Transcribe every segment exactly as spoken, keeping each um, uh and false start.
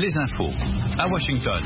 les infos à Washington.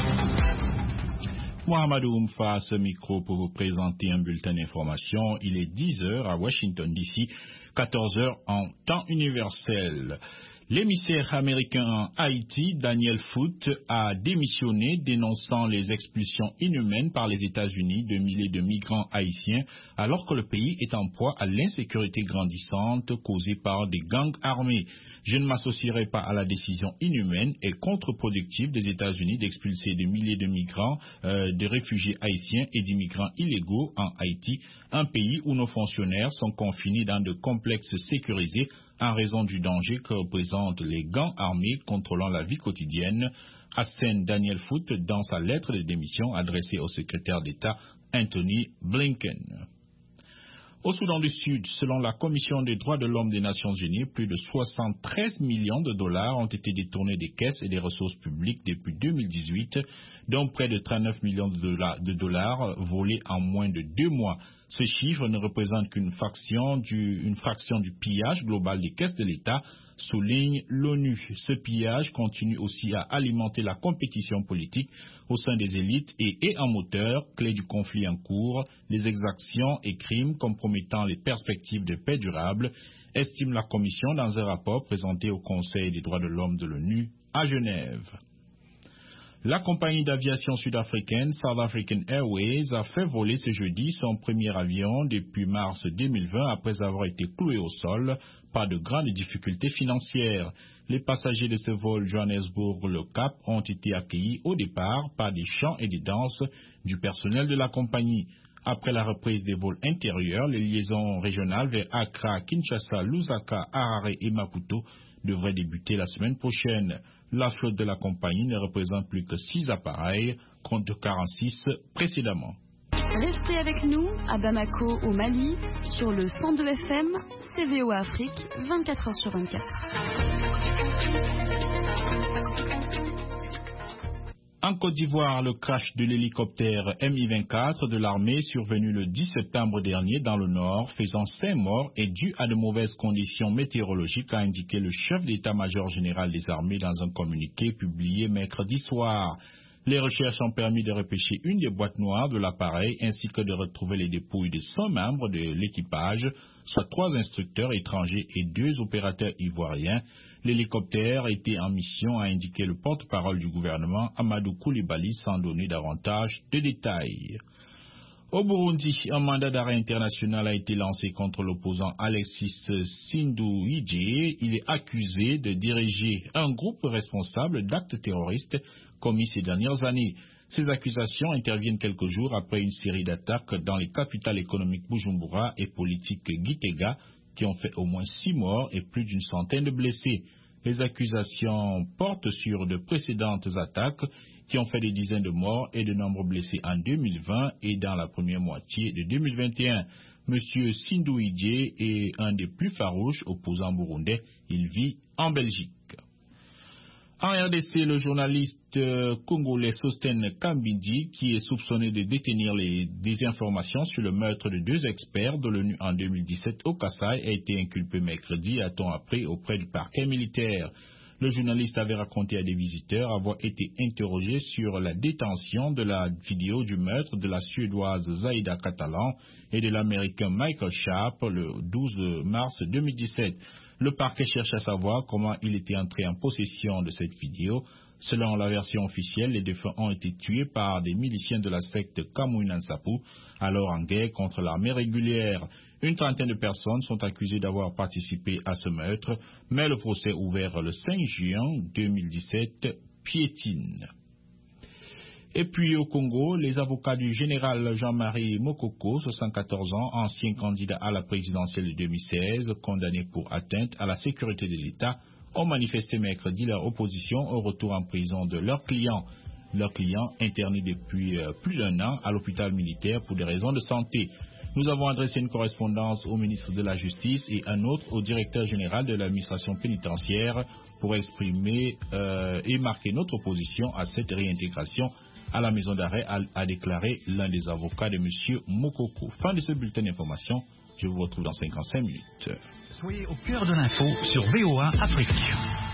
Mohamedou Oumfa à ce micro pour vous présenter un bulletin d'information. Il est dix heures à Washington D C, quatorze heures en temps universel. L'émissaire américain en Haïti, Daniel Foote, a démissionné dénonçant les expulsions inhumaines par les États-Unis de milliers de migrants haïtiens alors que le pays est en proie à l'insécurité grandissante causée par des gangs armés. Je ne m'associerai pas à la décision inhumaine et contre-productive des États-Unis d'expulser des milliers de migrants, euh, de réfugiés haïtiens et d'immigrants illégaux en Haïti, un pays où nos fonctionnaires sont confinés dans de complexes sécurisés en raison du danger que représentent les gangs armés contrôlant la vie quotidienne, assène Daniel Foote dans sa lettre de démission adressée au secrétaire d'État Anthony Blinken. Au Soudan du Sud, selon la Commission des droits de l'homme des Nations Unies, plus de soixante-treize millions de dollars ont été détournés des caisses et des ressources publiques depuis deux mille dix-huit, dont près de trente-neuf millions de dollars, de dollars volés en moins de deux mois. Ce chiffre ne représente qu'une fraction du, une fraction du pillage global des caisses de l'État, souligne l'ONU. Ce pillage continue aussi à alimenter la compétition politique au sein des élites et est un moteur clé du conflit en cours, les exactions et crimes compromettant les perspectives de paix durable, estime la Commission dans un rapport présenté au Conseil des droits de l'homme de l'ONU à Genève. La compagnie d'aviation sud-africaine South African Airways a fait voler ce jeudi son premier avion depuis mars deux mille vingt après avoir été cloué au sol. Pas de grandes difficultés financières. Les passagers de ce vol Johannesburg-Le Cap ont été accueillis au départ par des chants et des danses du personnel de la compagnie. Après la reprise des vols intérieurs, les liaisons régionales vers Accra, Kinshasa, Lusaka, Harare et Maputo devraient débuter la semaine prochaine. La flotte de la compagnie ne représente plus que six appareils, contre quarante-six précédemment. Restez avec nous à Bamako, au Mali, sur le cent deux F M, C V O Afrique, vingt-quatre heures sur vingt-quatre. En Côte d'Ivoire, le crash de l'hélicoptère M I vingt-quatre de l'armée survenu le dix septembre dernier dans le nord, faisant cinq morts, est dû à de mauvaises conditions météorologiques, a indiqué le chef d'état-major général des armées dans un communiqué publié mercredi soir. Les recherches ont permis de repêcher une des boîtes noires de l'appareil ainsi que de retrouver les dépouilles de cent membres de l'équipage, soit trois instructeurs étrangers et deux opérateurs ivoiriens. L'hélicoptère était en mission, a indiqué le porte-parole du gouvernement Amadou Koulibaly, sans donner davantage de détails. Au Burundi, un mandat d'arrêt international a été lancé contre l'opposant Alexis Sinduhije. Il est accusé de diriger un groupe responsable d'actes terroristes commis ces dernières années. Ces accusations interviennent quelques jours après une série d'attaques dans les capitales économiques Bujumbura et politiques Gitega qui ont fait au moins six morts et plus d'une centaine de blessés. Les accusations portent sur de précédentes attaques qui ont fait des dizaines de morts et de nombreux blessés en deux mille vingt et dans la première moitié de deux mille vingt et un. Monsieur Sinduhije est un des plus farouches opposants burundais. Il vit en Belgique. En R D C, le journaliste congolais Sosten Kambindi, qui est soupçonné de détenir les désinformations sur le meurtre de deux experts de l'ONU en deux mille dix-sept au Kasaï, a été inculpé mercredi, a-t-on appris, auprès du parquet militaire. Le journaliste avait raconté à des visiteurs avoir été interrogé sur la détention de la vidéo du meurtre de la Suédoise Zaïda Catalan et de l'Américain Michael Sharp le douze mars deux mille dix-sept. Le parquet cherche à savoir comment il était entré en possession de cette vidéo. Selon la version officielle, les défunts ont été tués par des miliciens de la secte Kamouina Nsapu, alors en guerre contre l'armée régulière. Une trentaine de personnes sont accusées d'avoir participé à ce meurtre, mais le procès ouvert le cinq juin deux mille dix-sept piétine. Et puis au Congo, les avocats du général Jean-Marie Mokoko, soixante-quatorze ans, ancien candidat à la présidentielle de deux mille seize, condamné pour atteinte à la sécurité de l'État, ont manifesté mercredi leur opposition au retour en prison de leur client. Leur client, interné depuis euh, plus d'un an à l'hôpital militaire pour des raisons de santé. Nous avons adressé une correspondance au ministre de la Justice et un autre au directeur général de l'administration pénitentiaire pour exprimer euh, et marquer notre opposition à cette réintégration à la maison d'arrêt, a, a déclaré l'un des avocats de M. Mokoko. Fin de ce bulletin d'information. Je vous retrouve dans cinquante-cinq minutes. Soyez au cœur de l'info sur V O A Afrique.